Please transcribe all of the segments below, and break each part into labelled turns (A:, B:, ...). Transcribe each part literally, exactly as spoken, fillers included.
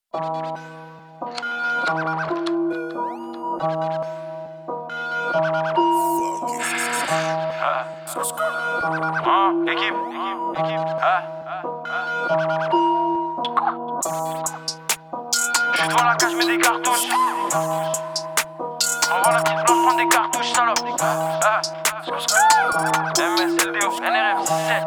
A: Hein, équipe, équipe, hein. J'suis devant la cage, j'mets des cartouches. Envoie la petite blanche, prends des cartouches, salope. Ah, M S L D O, N R F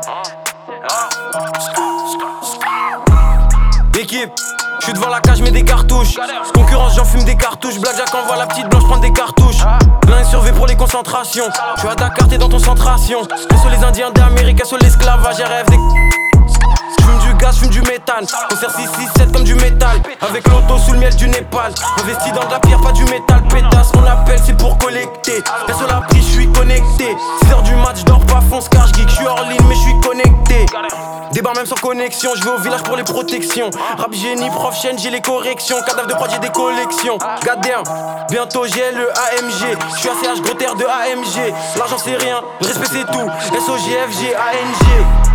A: sept.
B: Équipe, j'suis devant la cage, j'mets des cartouches. Concurrence, j'en fume des cartouches. Blackjack envoie la petite blanche, prends des cartouches. L'un est surveillé pour les concentrations. Tu à Dakar, t'es dans ton centration. Sur les Indiens d'Amérique, sur l'esclavage, j'ai rêve des. J'fume du gaz, j'fume du méthane. Concert six six sept comme du métal. Avec l'auto sous le miel du Népal. Investi dans de la pierre, pas du métal. Pétasse, on appelle, c'est pour collecter. Reste sur la prise, j'suis connecté. six heures du match, j'dors pas, fonce car j'geek. J'suis hors ligne, mais j'suis connecté. Débarre même sans connexion, je vais au village pour les protections. Rap génie, prof chaîne, j'ai les corrections. Cadavre de prod, j'ai des collections. Goddamn, bientôt j'ai le A M G. J'suis A C H, gros terre de A M G. L'argent c'est rien, le respect c'est tout. S O G F G A N G.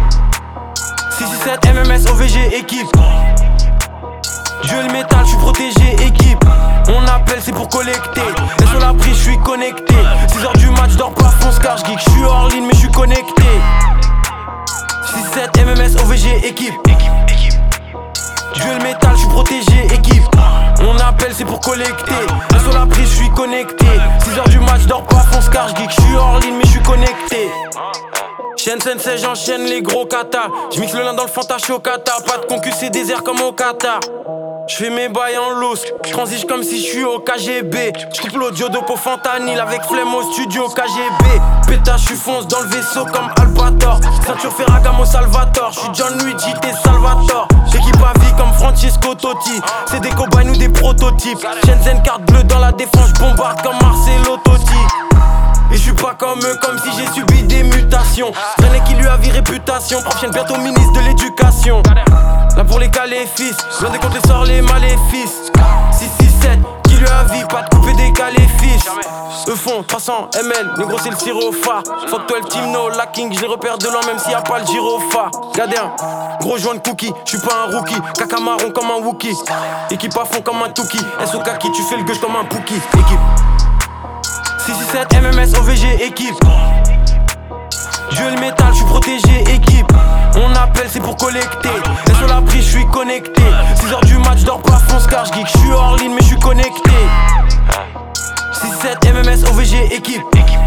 B: six six sept M M S O V G équipe. Je le métal, j'suis protégé équipe. On appelle, c'est pour collecter. Et sur la prise, j'suis connecté. six heures du match, j'dors pas, fonce car j'geek. J'suis hors ligne, mais j'suis connecté. six sept M M S O V G équipe. Je le métal, j'suis protégé équipe. On appelle, c'est pour collecter. Et sur la prise, j'suis connecté. six heures du match, j'dors pas, fonce car j'geek. J'suis hors ligne, mais j'suis connecté. Chaîne sensei, j'enchaîne les gros katas. J'mixe le lin dans le Fanta Chocata. Pas de concu, c'est désert comme au Qatar. J'fais mes bails en loose, j'transige comme si j'suis au K G B. J'coupe l'audio d'Oppo Fentanyl avec flemme au studio K G B. Pétasse, j'suis fonce dans le vaisseau comme Albator. Ceinture Ferragamo Salvatore, j'suis John Luigi, t'es Salvatore. Équipe à vie comme Francesco Totti. C'est des cobayes ou des prototypes. Shenzhen carte bleue dans la défense, j'bombarde comme Marcelo Totti. Et j'suis pas comme eux, comme si j'ai subi des mutations. René qui lui a vie réputation. Prochaine bientôt ministre de l'éducation. Là pour les caléfis, l'un des comptes les sort les maléfices. six six sept, qui lui a vie, pas de couper des caléfis. Eux font trois cents millilitres, négro c'est le sirop phare. Fuck toi le team no lacking, je les repère de loin même s'il y a pas le gyrophare. Gardien, gros joint de cookie, j'suis pas un rookie. Caca marron comme un Wookie. Équipe à fond comme un Touki. S O kaki, tu fais le gueule comme un Pookie. Équipe six six sept M M S O V G équipe. Je le métal, j'suis protégé équipe. On appelle, c'est pour collecter. Et sur la prise, j'suis connecté. six heures du match, j'dors pas, fonce car j'geek. J'suis hors ligne, mais j'suis connecté. six sept M M S O V G équipe.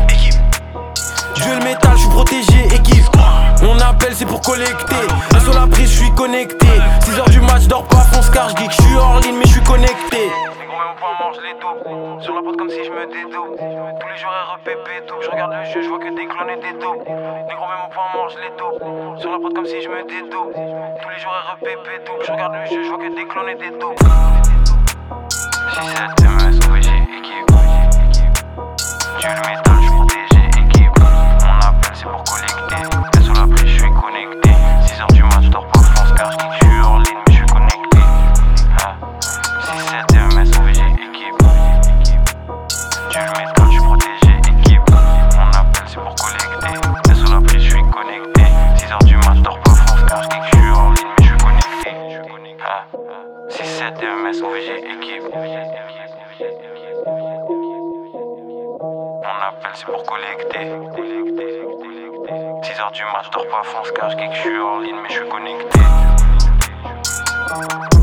B: Je le métal, j'suis protégé équipe. On appelle, c'est pour collecter. Et sur la prise, j'suis connecté. six heures du match, j'dors pas, fonce car j'geek. J'suis hors ligne, mais j'suis connecté.
A: Mange les dos, sur la porte comme si je me dédouble. Tous les jours R E P P double. Je regarde le jeu, je vois que des clones et des taupes. Négro même au point mort, je les taupe. Sur la porte comme si je me dédouble. Tous les jours R E P P double. Je regarde le jeu, je vois que des clones et des taupes. six sept M S O V G équipe. Dieu le métal, je suis protégé équipe. On appelle, c'est pour collecter. Et sur la prise, je suis connecté. six heures du match, je dors pas, France car je suis hors ligne, mais je suis connecté. six sept M S O V G équipe. Dieu le métal, je suis protégé équipe. On appelle, c'est pour collecter. Et sur la prise, je suis connecté. six heures du match, je dors pas, France car je suis hors ligne, mais je suis connecté. six sept M S O V G équipe. On appelle, c'est pour collecter. six heures du match, je dors pas, fonce car je suis hors ligne, mais je suis connecté.